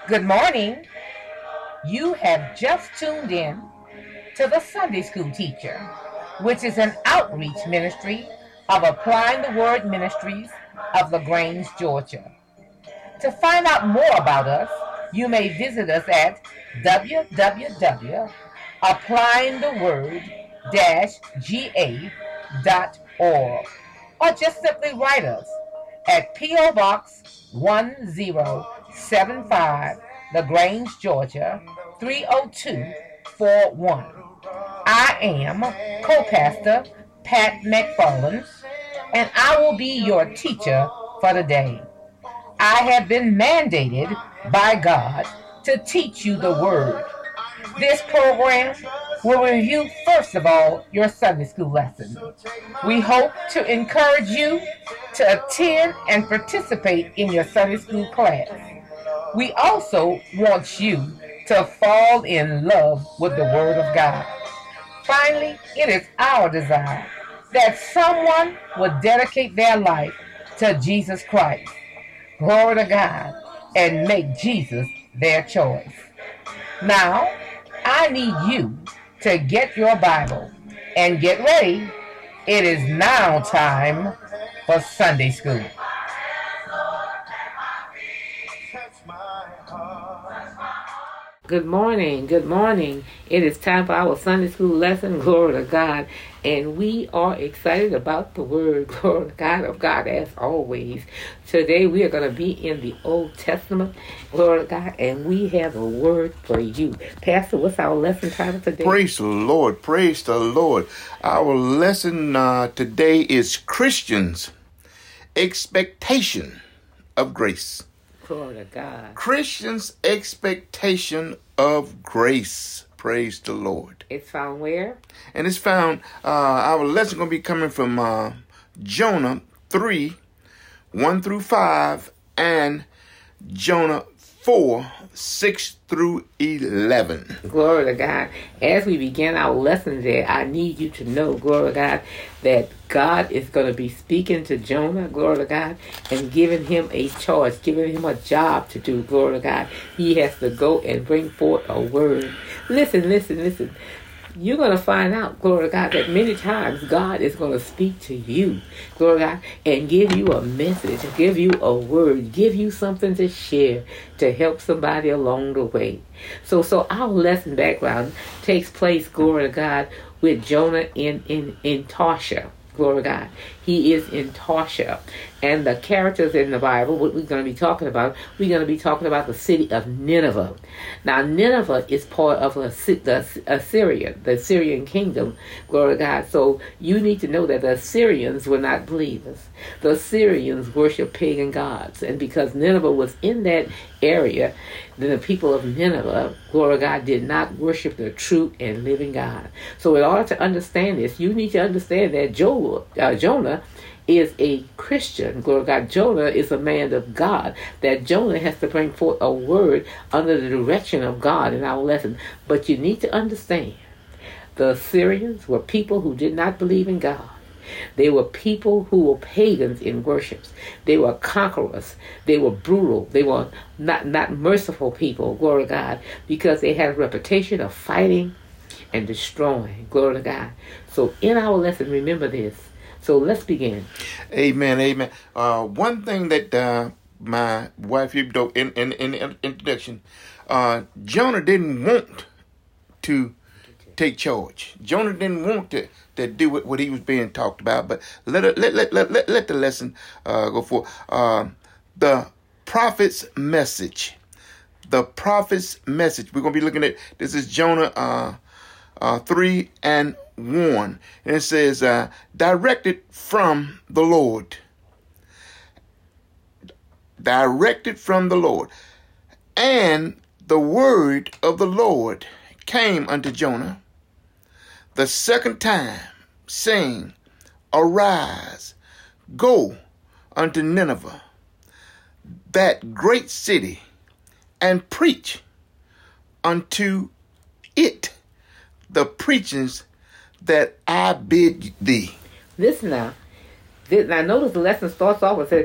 Good morning. You have just tuned in to the Sunday School Teacher, which is an outreach ministry of Applying the Word Ministries of LaGrange, Georgia. To find out more about us, you may visit us at www.applyingtheword-ga.org or just simply write us at P.O. Box 1075, LaGrange, Georgia 30241. I am co-pastor Pat McFarland, and I will be your teacher for the day. I have been mandated by God to teach you the Word. This program will review, first of all, your Sunday school lesson. We hope to encourage you to attend and participate in your Sunday school class. We also want you to fall in love with the Word of God. Finally, it is our desire that someone would dedicate their life to Jesus Christ. Glory to God, and make Jesus their choice. Now, I need you to get your Bible and get ready. It is now time for Sunday school. Good morning. Good morning. It is time for our Sunday school lesson. Glory to God. And we are excited about the Word. Glory to God of God as always. Today we are going to be in the Old Testament. Glory to God. And we have a word for you. Pastor, what's our lesson title today? Praise the Lord. Praise the Lord. Our lesson today is Christians' expectation of grace. Glory to God. Christians' expectation of grace. Praise the Lord. It's found where? And it's found, our lesson going to be coming from Jonah 3, 1 through 5, and Jonah 4, 6 through 11. Glory to God. As we begin our lesson today, I need you to know, glory to God, that God is going to be speaking to Jonah, glory to God, and giving him a charge, giving him a job to do, glory to God. He has to go and bring forth a word. Listen. You're going to find out, glory to God, that many times God is going to speak to you, glory to God, and give you a message, give you a word, give you something to share to help somebody along the way. So our lesson background takes place, glory to God, with Jonah in Tarshish. Glory to God. He is in Tarshish. And the characters in the Bible, what we're going to be talking about, we're going to be talking about the city of Nineveh. Now, Nineveh is part of Assyria, the Assyrian kingdom. Glory to God. So you need to know that the Assyrians were not believers. The Assyrians worship pagan gods. And because Nineveh was in that area, then the people of Nineveh, glory to God, did not worship the true and living God. So in order to understand this, you need to understand that Jonah is a Christian. Glory to God. Jonah is a man of God. That Jonah has to bring forth a word under the direction of God in our lesson. But you need to understand, the Assyrians were people who did not believe in God. They were people who were pagans in worship. They were conquerors. They were brutal. They were not merciful people, glory to God, because they had a reputation of fighting and destroying, glory to God. So in our lesson, remember this. So let's begin. Amen. One thing that my wife, in the introduction, Jonah didn't want to take charge. Jonah didn't want to do what he was being talked about. But let the lesson go forward. The prophet's message. The prophet's message. We're going to be looking at, this is Jonah 3 and 1. And it says, directed from the Lord. Directed from the Lord. And the word of the Lord came unto Jonah the second time, saying, arise, go unto Nineveh, that great city, and preach unto it the preachings that I bid thee. Listen now. Now notice the lesson starts off with,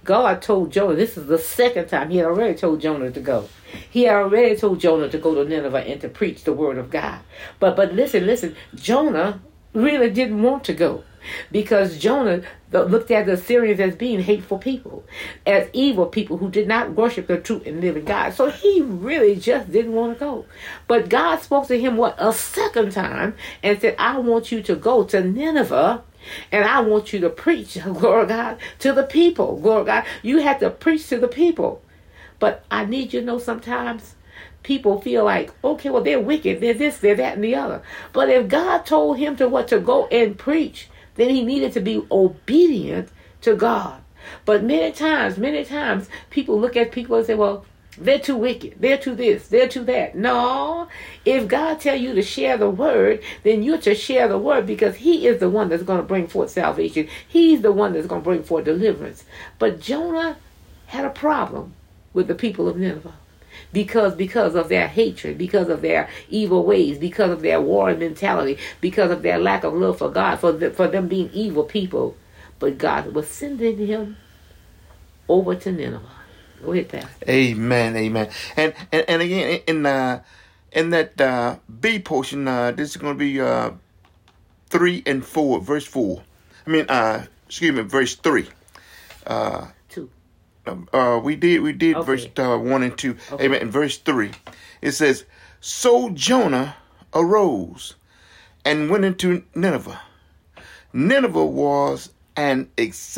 God told Jonah, this is the second time. He had already told Jonah to go. He had already told Jonah to go to Nineveh and to preach the word of God. But listen, Jonah really didn't want to go, because Jonah looked at the Assyrians as being hateful people, as evil people who did not worship the true and living God. So he really just didn't want to go. But God spoke to him, a second time, and said, I want you to go to Nineveh, and I want you to preach, glory to God, to the people. Glory to God. You have to preach to the people. But I need you to know, sometimes people feel like, okay, well, they're wicked, they're this, they're that, and the other. But if God told him to go and preach, then he needed to be obedient to God. But many times, people look at people and say, well, they're too wicked, they're too this, they're too that. No, if God tell you to share the word, then you're to share the word, because he is the one that's going to bring forth salvation. He's the one that's going to bring forth deliverance. But Jonah had a problem with the people of Nineveh, because of their hatred, because of their evil ways, because of their war mentality, because of their lack of love for God, for them being evil people. But God was sending him over to Nineveh. Go ahead, Pastor. Amen. And again, in that B portion, this is going to be 3 and 4, verse 4. Verse 3. 2. We did Okay. verse 1 and 2. Okay. Amen. In verse 3, it says, so Jonah arose and went into Nineveh. Nineveh was an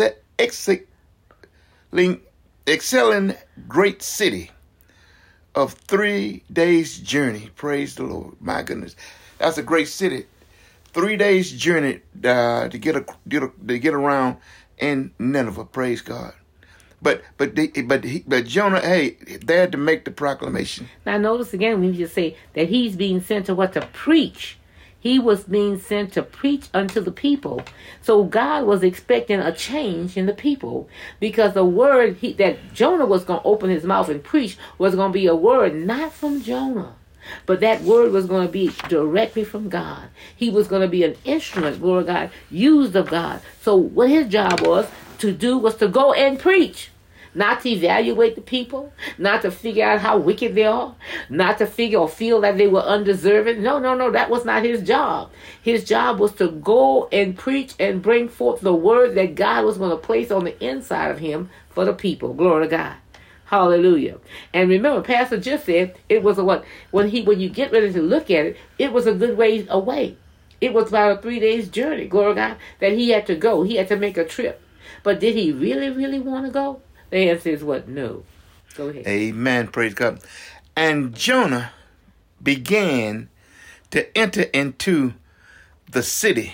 excelling great city of 3 days' journey. Praise the Lord. My goodness, that's a great city. 3 days' journey to get around in Nineveh. Praise God. But Jonah, hey, they had to make the proclamation. Now notice again, we just say that he's being sent to what? To preach. He was being sent to preach unto the people. So God was expecting a change in the people, because the word that Jonah was going to open his mouth and preach was going to be a word not from Jonah, but that word was going to be directly from God. He was going to be an instrument, Lord God, used of God. So what his job was to do was to go and preach. Not to evaluate the people, not to figure out how wicked they are, not to figure or feel that they were undeserving. No, that was not his job. His job was to go and preach and bring forth the word that God was going to place on the inside of him for the people. Glory to God. Hallelujah. And remember, Pastor just said it was when you get ready to look at it, it was a good ways away. It was about a 3 days journey, glory to God, that he had to go. He had to make a trip. But did he really, really want to go? The answer is what? No. Go ahead. Amen. Praise God. And Jonah began to enter into the city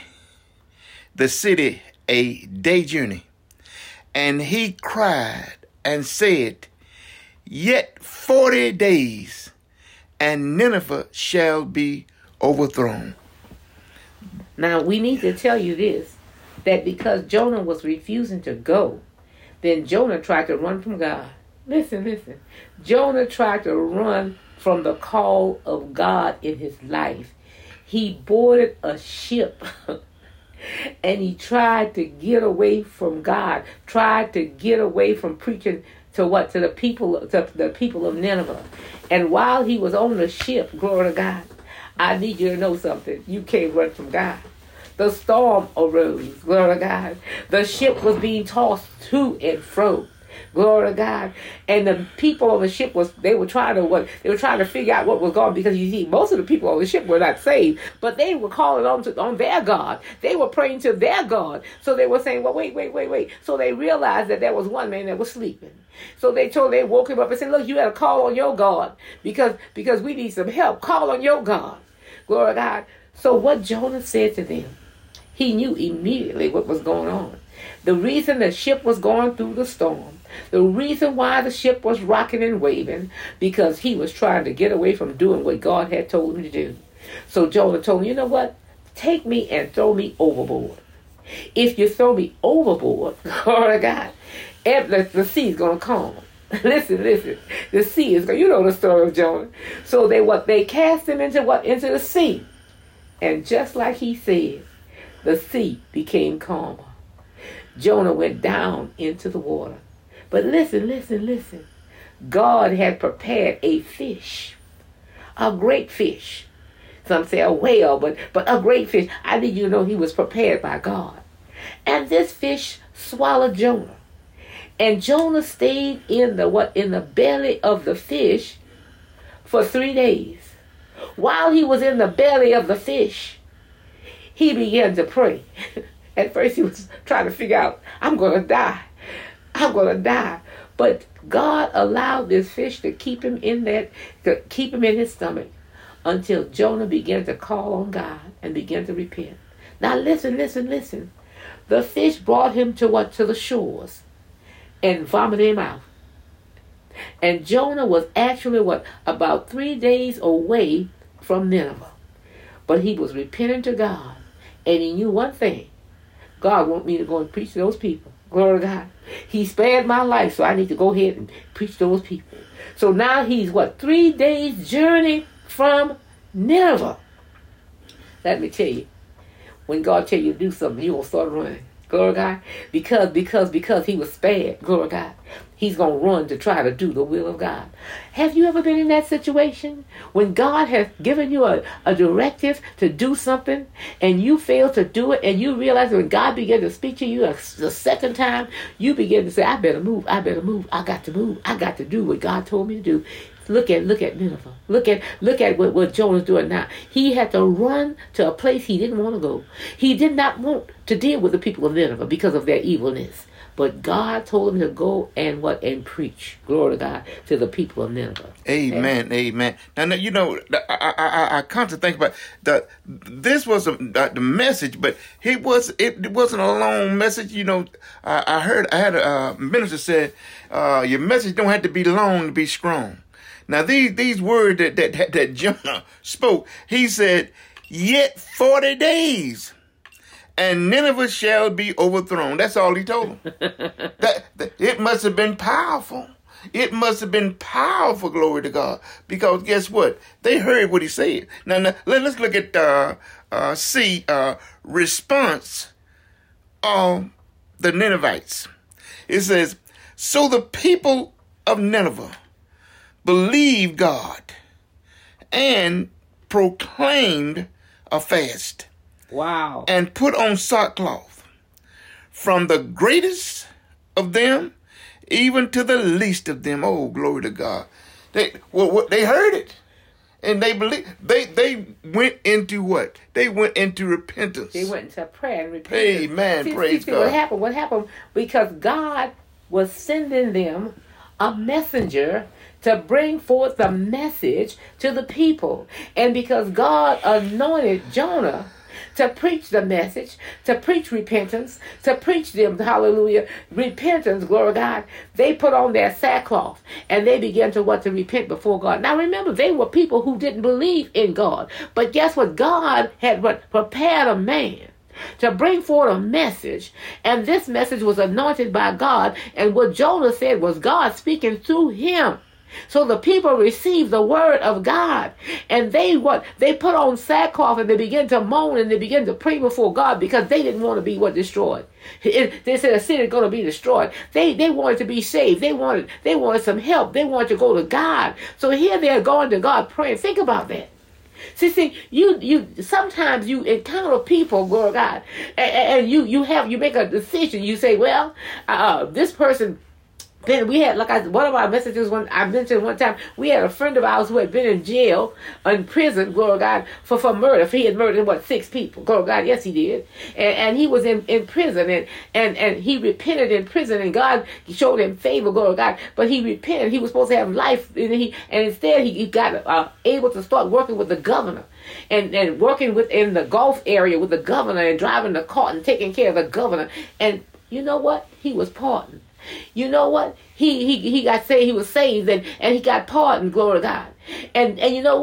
a day journey. And he cried and said, yet 40 days, and Nineveh shall be overthrown. Now, we need to tell you this, that because Jonah was refusing to go, then Jonah tried to run from God. Listen. Jonah tried to run from the call of God in his life. He boarded a ship and he tried to get away from God, tried to get away from preaching to the people of Nineveh. And while he was on the ship, glory to God, I need you to know something. You can't run from God. The storm arose, glory to God. The ship was being tossed to and fro, glory to God. And the people on the ship they were trying to figure out what was going on, because you see, most of the people on the ship were not saved, but they were calling on their God. They were praying to their God. So they were saying, well, wait. So they realized that there was one man that was sleeping. So they woke him up and said, look, you got to call on your God, because we need some help. Call on your God, glory to God. So what Jonah said to them, he knew immediately what was going on. The reason the ship was going through the storm, the reason why the ship was rocking and waving, because he was trying to get away from doing what God had told him to do. So Jonah told him, you know what? Take me and throw me overboard. If you throw me overboard, glory to God, the sea's going to calm. Listen. The sea is going, you know the story of Jonah. So they cast him into the sea. And just like he said, the sea became calmer. Jonah went down into the water. But listen. God had prepared a fish, a great fish. Some say a whale, but a great fish. I need you to know he was prepared by God. And this fish swallowed Jonah. And Jonah stayed in the belly of the fish for 3 days. While he was in the belly of the fish, he began to pray. At first he was trying to figure out, I'm going to die. But God allowed this fish to keep him in his stomach until Jonah began to call on God and began to repent. Now listen. The fish brought him to the shores and vomited him out. And Jonah was actually about 3 days away from Nineveh. But he was repenting to God. And he knew one thing. God wants me to go and preach to those people. Glory to God. He spared my life, so I need to go ahead and preach to those people. So now he's 3 days journey from Nineveh. Let me tell you, when God tell you to do something, you will start running. Glory to God. Because he was spared. Glory to God. He's going to run to try to do the will of God. Have you ever been in that situation when God has given you a directive to do something and you fail to do it, and you realize when God began to speak to you the second time, you begin to say, I better move. I got to move. I got to do what God told me to do. Look at Nineveh. Look at what Jonah's doing now. He had to run to a place he didn't want to go. He did not want to deal with the people of Nineveh because of their evilness. But God told him to go and preach. Glory to God, to the people of Nineveh. Amen. Now you know, I constantly think about this was the message, but it wasn't a long message. You know, I had a minister said, your message don't have to be long to be strong. Now these words that Jonah spoke, he said, yet 40 days. And Nineveh shall be overthrown. That's all he told them. It must have been powerful. It must have been powerful, glory to God. Because guess what? They heard what he said. Now let's look at response of the Ninevites. It says, so the people of Nineveh believed God and proclaimed a fast. Wow. And put on sackcloth, from the greatest of them even to the least of them. Oh, glory to God. They heard it. And they believed. They went into what? They went into repentance. They went into prayer and repentance. Amen. Praise God. What happened? Because God was sending them a messenger to bring forth the message to the people. And because God anointed Jonah to preach the message, to preach repentance, to preach them, hallelujah, repentance, glory to God, they put on their sackcloth and they began to repent before God. Now remember, they were people who didn't believe in God. But guess what? God had prepared a man to bring forth a message, and this message was anointed by God, and what Jonah said was God speaking through him. So the people received the word of God, and they put on sackcloth and they began to moan and they began to pray before God because they didn't want to be destroyed. They said a city is going to be destroyed. They wanted to be saved. They wanted some help. They wanted to go to God. So here they're going to God praying. Think about that. See, you sometimes you encounter people, glory to God, and you make a decision. You say, well, this person. Then we had, one of our messages, when I mentioned one time, we had a friend of ours who had been in jail, in prison, glory to God, for murder. He had murdered, 6 people. Glory to God, yes, he did. And he was in prison, and he repented in prison, and God showed him favor, glory to God. But he repented. He was supposed to have life, and instead he got able to start working with the governor. And working within the Gulf area with the governor, and driving the cart and taking care of the governor. And you know what? He was pardoned. You know what? He got saved. He was saved, and he got pardoned. Glory to God. And you know what?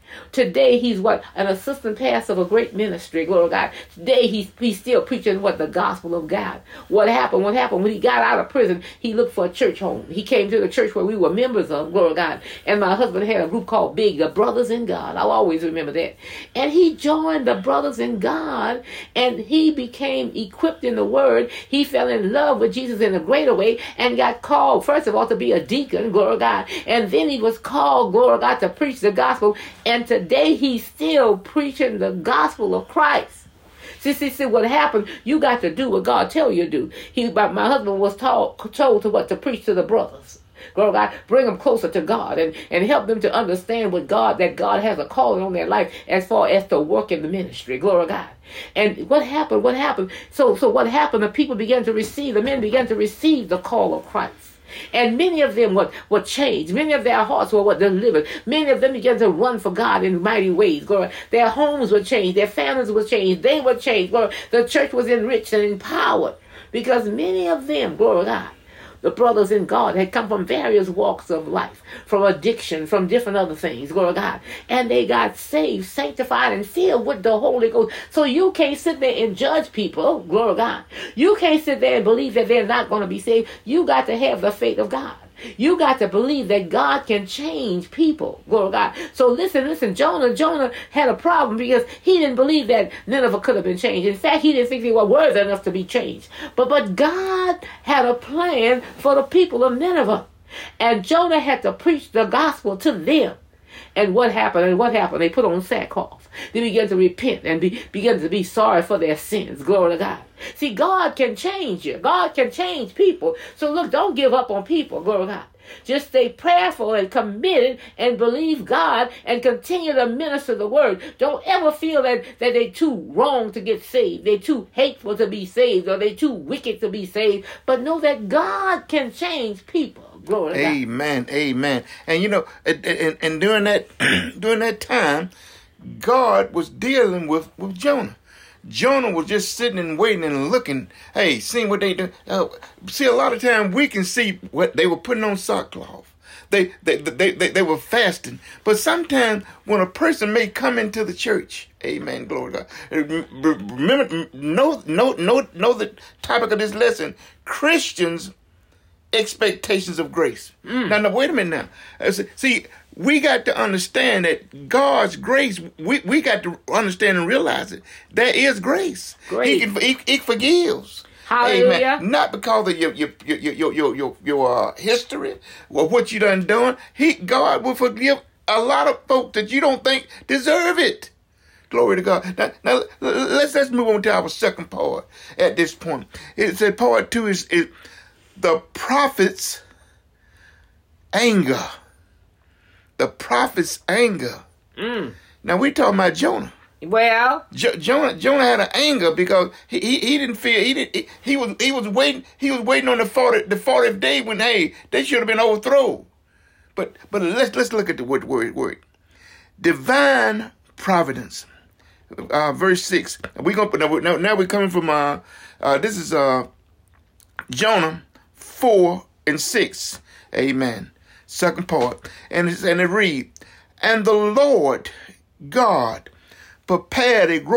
Today he's what? An assistant pastor of a great ministry. Glory to God. Today he's still preaching what? The gospel of God. What happened? What happened? When he got out of prison, he looked for a church home. He came to the church where we were members of. Glory to God. And my husband had a group called Big, the Brothers in God. I'll always remember that. And he joined the Brothers in God, and he became equipped in the word. He fell in love with Jesus in a greater way and got called, first of all, to be a deacon. Glory to God. And then he was called, glory to God, to preach the gospel. And today he's still preaching the gospel of Christ. See, what happened, you got to do what God tell you to do. My husband was told to what? To preach to the brothers. Glory to God, bring them closer to God and help them to understand that God has a calling on their life as far as to work in the ministry. Glory to God. And what happened? So what happened? The people began to receive, the men began to receive the call of Christ. And many of them were changed. Many of their hearts were delivered. Many of them began to run for God in mighty ways. Glory. Their homes were changed. Their families were changed. They were changed. Glory. The church was enriched and empowered because many of them, glory to God, the brothers in God had come from various walks of life, from addiction, from different other things, glory to God. And they got saved, sanctified, and filled with the Holy Ghost. So you can't sit there and judge people, glory to God. You can't sit there and believe that they're not going to be saved. You got to have the faith of God. You got to believe that God can change people. Glory to God. So listen, Jonah had a problem because he didn't believe that Nineveh could have been changed. In fact, he didn't think they were worthy enough to be changed. But God had a plan for the people of Nineveh. And Jonah had to preach the gospel to them. And what happened? They put on sackcloth. They began to repent and began to be sorry for their sins. Glory to God. See, God can change you. God can change people. So look, don't give up on people. Glory to God. Just stay prayerful and committed and believe God and continue to minister the word. Don't ever feel that they're too wrong to get saved. They're too hateful to be saved, or they're too wicked to be saved. But know that God can change people. Glory to God. Amen. And you know, and during that time, God was dealing with Jonah. Jonah was just sitting and waiting and looking, seeing what they do. See, a lot of times we can see what they were putting on sackcloth. They were fasting. But sometimes when a person may come into the church, amen, glory to God. Remember, know the topic of this lesson: Christians' expectations of grace. Now, wait a minute now. See, we got to understand that God's grace, we got to understand and realize it. There is grace. He forgives. Hallelujah. Amen. Not because of your history or what you done. God will forgive a lot of folks that you don't think deserve it. Glory to God. Now let's move on to our second part at this point. It said part 2 is the prophet's anger. The prophet's anger. Now we talking about Jonah. Well, Jonah had an anger because he didn't feel he was waiting on the 40th day when they should have been overthrown. But let's look at the word. Divine providence. Verse 6. Now we're coming from this is Jonah 4 and 6. Amen. Second part. And it read, and the Lord God prepared a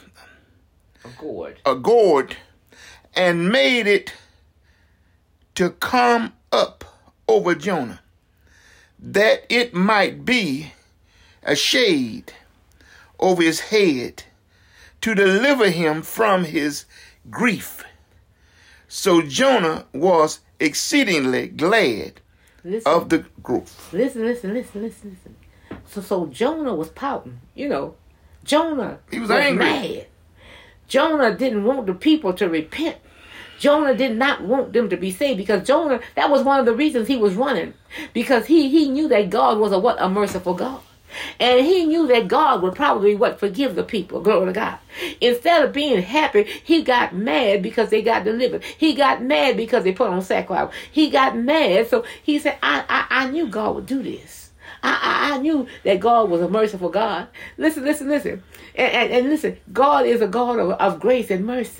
gourd, and made it to come up over Jonah, that it might be a shade over his head, to deliver him from his grief. So Jonah was exceedingly glad of the growth. Listen. So Jonah was pouting. You know, Jonah was angry. Mad. Jonah didn't want the people to repent. Jonah did not want them to be saved, because Jonah, that was one of the reasons he was running. Because he knew that God was a merciful God. And he knew that God would probably forgive the people. Glory to God. Instead of being happy, he got mad because they got delivered. He got mad because they put on sackcloth. He got mad. So he said, I knew God would do this. I knew that God was a merciful God. Listen. And listen, God is a God of grace and mercy.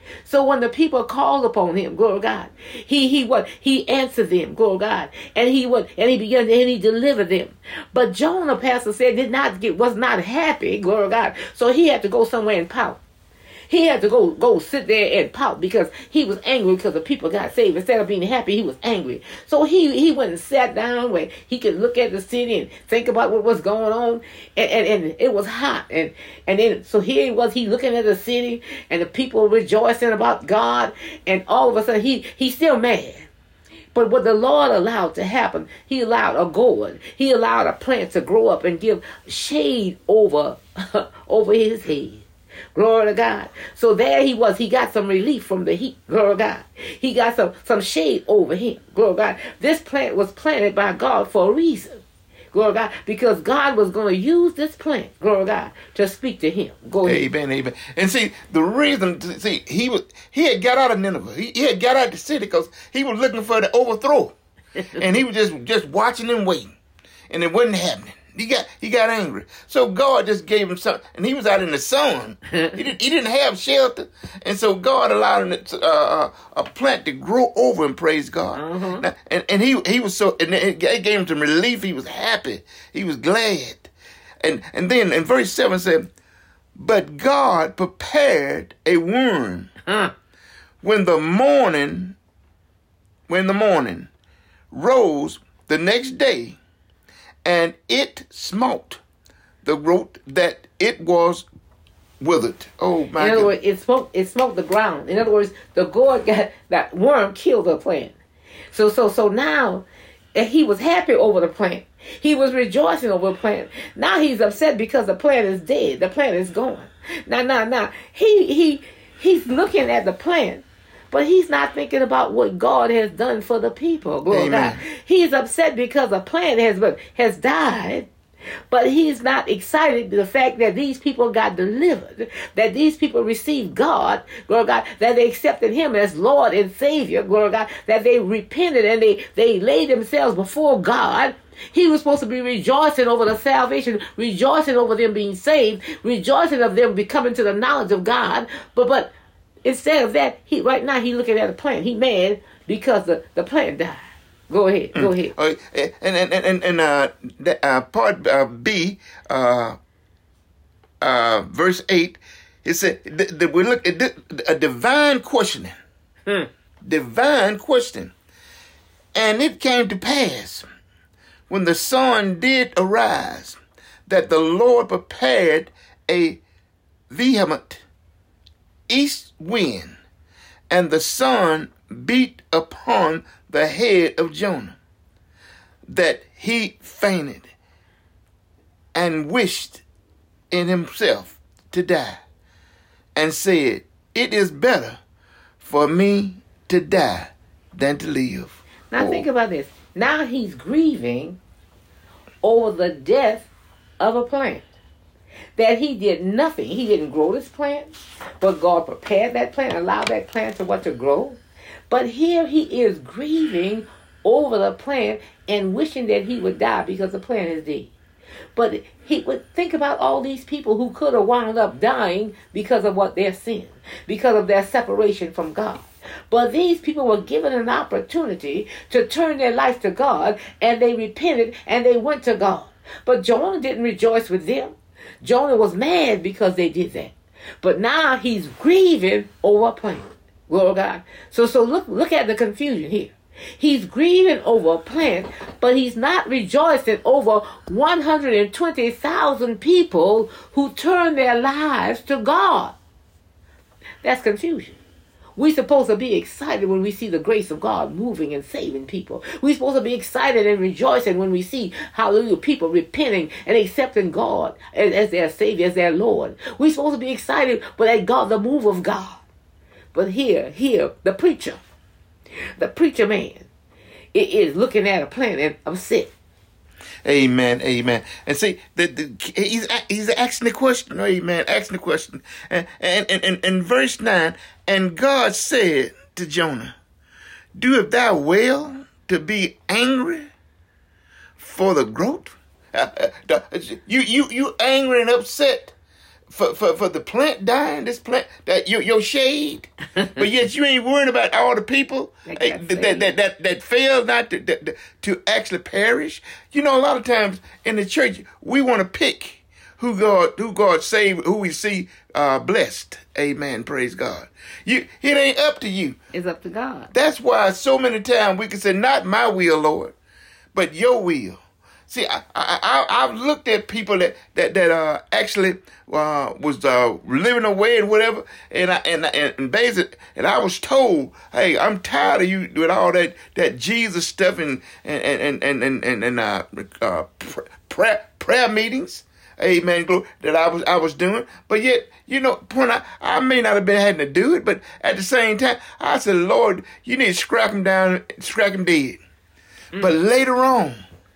So when the people called upon him, glory to God, he answered them, glory to God, and he delivered them. But Jonah, pastor said, was not happy, glory to God. So he had to go somewhere and pout. He had to go sit there and pout because he was angry because the people got saved. Instead of being happy, he was angry. So he went and sat down where he could look at the city and think about what was going on. And it was hot. And then, so here he was, he looking at the city and the people rejoicing about God. And all of a sudden, he's still mad. But what the Lord allowed to happen, he allowed a gourd. He allowed a plant to grow up and give shade over his head. Glory to God. So there he was. He got some relief from the heat. Glory to God. He got some shade over him. Glory to God. This plant was planted by God for a reason. Glory to God. Because God was going to use this plant, glory to God, to speak to him. Go ahead. Amen, amen. And see, the reason, he had got out of Nineveh. He had got out of the city because he was looking for the overthrow. And he was just watching and waiting. And it wasn't happening. He got angry. So God just gave him something. And he was out in the sun. He didn't have shelter. And so God allowed him a plant to grow over him, praise God. Uh-huh. Now, and he was so, and it gave him some relief. He was happy. He was glad. And then in verse 7 said, but God prepared a worm when the morning rose the next day, and it smote the root that it was withered. Oh my God. In other words, it smoked the ground. In other words, the gourd that worm killed the plant. So now he was happy over the plant. He was rejoicing over the plant. Now he's upset because the plant is dead. The plant is gone. Now he's looking at the plant. But he's not thinking about what God has done for the people. Glory God. He's upset because a plant has died. But he's not excited the fact that these people got delivered, that these people received God, glory God, that they accepted him as Lord and Savior, glory God, that they repented and they laid themselves before God. He was supposed to be rejoicing over the salvation, rejoicing over them being saved, rejoicing of them becoming to the knowledge of God. But instead of that, right now he's looking at a plant. He mad because the plant died. Go ahead. And part B, verse 8, it said that we look at a divine questioning. Divine question. And it came to pass when the sun did arise that the Lord prepared a vehement east wind, and the sun beat upon the head of Jonah, that he fainted and wished in himself to die, and said, it is better for me to die than to live. Now think about this. Now he's grieving over the death of a plant. That he did nothing. He didn't grow this plant, but God prepared that plant, allowed that plant to grow. But here he is grieving over the plant and wishing that he would die because the plant is dead. But he would think about all these people who could have wound up dying because of what their sin, because of their separation from God. But these people were given an opportunity to turn their life to God, and they repented and they went to God. But Jonah didn't rejoice with them. Jonah was mad because they did that. But now he's grieving over a plant. Glory to God. So look at the confusion here. He's grieving over a plant, but he's not rejoicing over 120,000 people who turn their lives to God. That's confusion. We're supposed to be excited when we see the grace of God moving and saving people. We're supposed to be excited and rejoicing when we see, hallelujah, people repenting and accepting God as their Savior, as their Lord. We're supposed to be excited at God, the move of God. But here, the preacher man, is looking at a plant and upset. Amen. And see, he's asking the question. Amen. Asking the question. And in verse 9, and God said to Jonah, doest thou well to be angry for the growth? You angry and upset for the plant dying, this plant that your shade, but yet you ain't worrying about all the people that fail not to actually perish. You know, a lot of times in the church we want to pick who God saved, who we see blessed. Amen. Praise God. It ain't up to you. It's up to God. That's why so many times we can say, "Not my will, Lord, but your will." See, I've looked at people that actually was living away and whatever, and basically, and I was told, "Hey, I'm tired of you with all that Jesus stuff and prayer meetings." Amen. That I was doing, but yet, you know, I may not have been having to do it, but at the same time, I said, "Lord, you need to scrap him down, scrap him dead." But later on,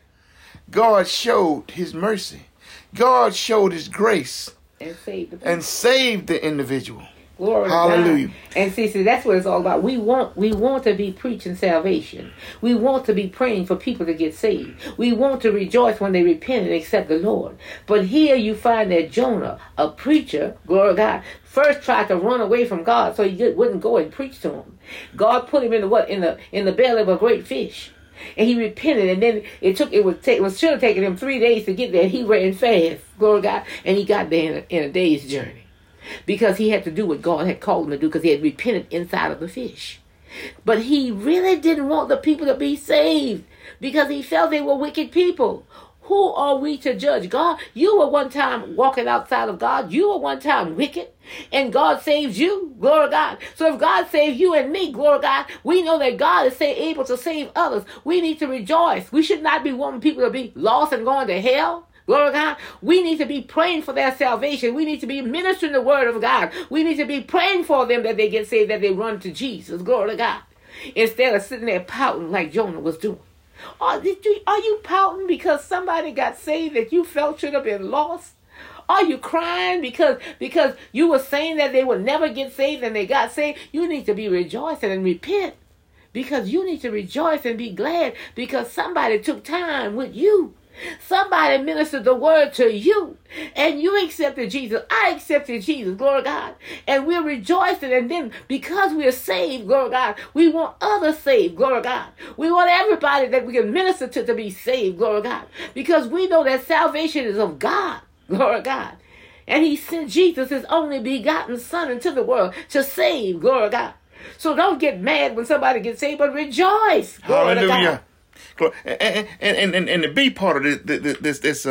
God showed his mercy. God showed his grace and saved the individual. Glory Hallelujah. to God. And see, that's what it's all about. We want to be preaching salvation. We want to be praying for people to get saved. We want to rejoice when they repent and accept the Lord. But here you find that Jonah, a preacher, glory to God, first tried to run away from God so he wouldn't go and preach to him. God put him in the belly of a great fish. And he repented, and then it should have taken him 3 days to get there. He ran fast, glory to God, and he got there in a day's journey because he had to do what God had called him to do because he had repented inside of the fish. But he really didn't want the people to be saved because he felt they were wicked people. Who are we to judge? God, you were one time walking outside of God. You were one time wicked. And God saves you. Glory to God. So if God saves you and me, glory to God, we know that God is able to save others. We need to rejoice. We should not be wanting people to be lost and going to hell. Glory to God. We need to be praying for their salvation. We need to be ministering the word of God. We need to be praying for them that they get saved, that they run to Jesus. Glory to God. Instead of sitting there pouting like Jonah was doing. Are you pouting because somebody got saved that you felt should have been lost? Are you crying because you were saying that they would never get saved and they got saved? You need to be rejoicing and repent because you need to rejoice and be glad because somebody took time with you. Somebody ministered the word to you and you accepted Jesus. I accepted Jesus, glory to God. And we're rejoicing. And then because we're saved, glory to God, we want others saved, glory to God. We want everybody that we can minister to be saved, glory to God. Because we know that salvation is of God, glory to God. And he sent Jesus, his only begotten son, into the world to save, glory to God. So don't get mad when somebody gets saved, but rejoice, glory to God. And the B part of this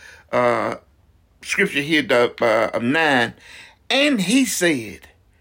scripture here of 9, and he said,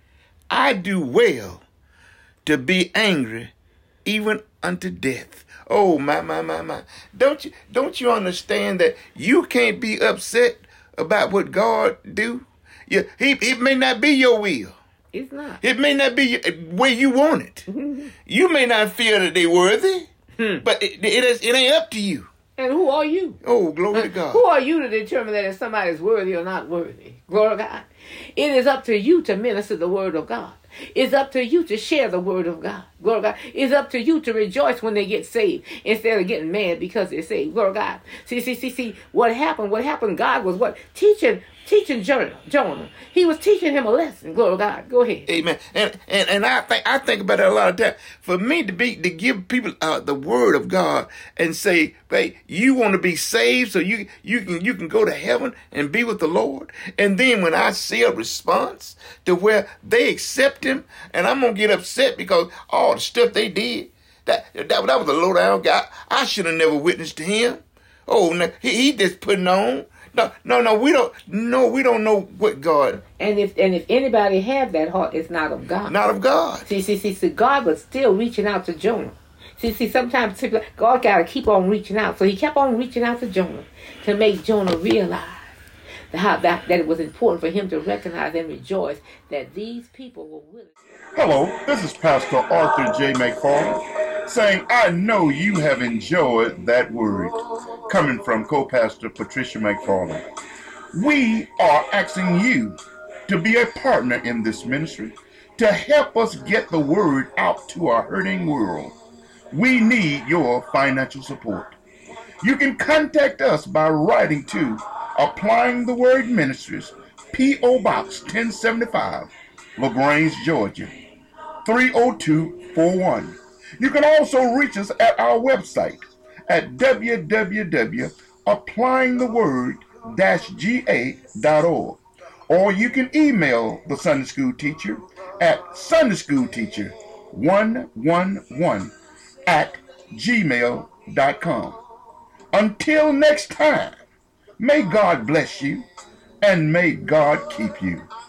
"I do well to be angry, even unto death." Oh my! Don't you understand that you can't be upset about what God do? Yeah, it may not be your will. It's not. It may not be the way you want it. You may not feel that they're worthy. But it ain't up to you. And who are you? Oh, glory to God. Who are you to determine that if somebody's worthy or not worthy? Glory to God. It is up to you to minister the word of God. It's up to you to share the word of God. Glory to God. It's up to you to rejoice when they get saved instead of getting mad because they're saved. Glory to God. See. What happened? God was what? Teaching Jonah. He was teaching him a lesson. Glory to God. Go ahead. Amen. And I think about it a lot of times. For me to give people the word of God and say, "Hey, you want to be saved so you can go to heaven and be with the Lord." And then when I see a response to where they accept him, and I'm gonna get upset because all the stuff they did, that was a low down guy. I should have never witnessed to him. Oh, no, he just putting on. No, we don't know what God. And if anybody have that heart, it's not of God. Not of God. See, God was still reaching out to Jonah. See, sometimes God got to keep on reaching out. So he kept on reaching out to Jonah to make Jonah realize that it was important for him to recognize and rejoice that these people were willing. Hello, this is Pastor Arthur J. McFarland saying, I know you have enjoyed that word coming from co-pastor Patricia McFarland. We are asking you to be a partner in this ministry to help us get the word out to our hurting world. We need your financial support. You can contact us by writing to Applying the Word Ministries, P.O. Box 1075, LaGrange, Georgia 30241. You can also reach us at our website at www.applyingtheword-ga.org, or you can email the Sunday School Teacher at sundayschoolteacher111@gmail.com. Until next time, may God bless you and may God keep you.